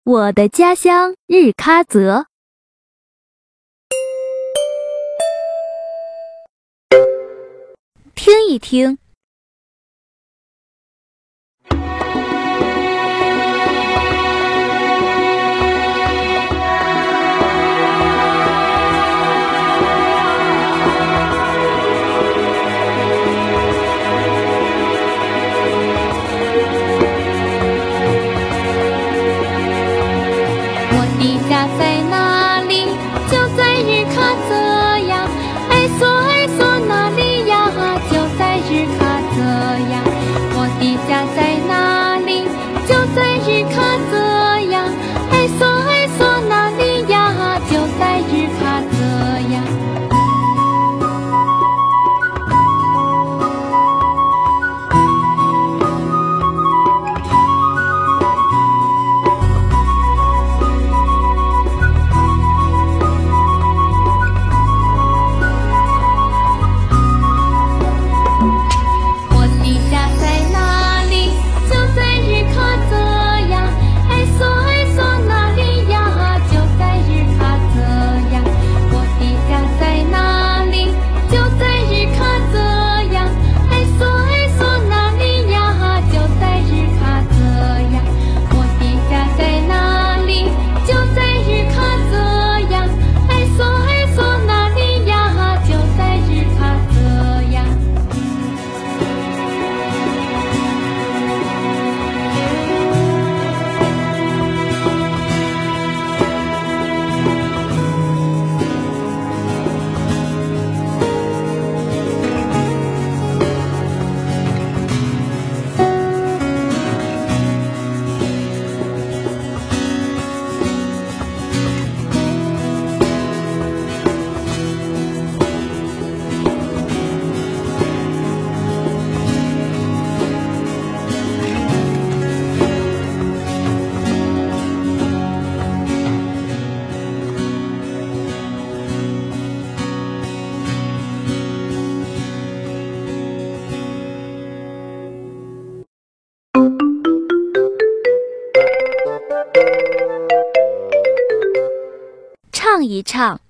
我的家乡日喀则。听一听。 我的家在哪里？就在日喀则呀！爱索哪里呀？就在日喀则呀！我的家在哪里？就在日喀则呀！爱索哪里呀？就在日喀则呀！我的家在哪里？就在日喀则呀！爱索哪里呀？就在日喀则呀！我的家在哪里？就在日喀则呀！爱索哪里呀？就在日喀则呀！我的家在哪里？就在日喀则呀！爱索哪里呀？就在日喀则呀！ 唱一唱。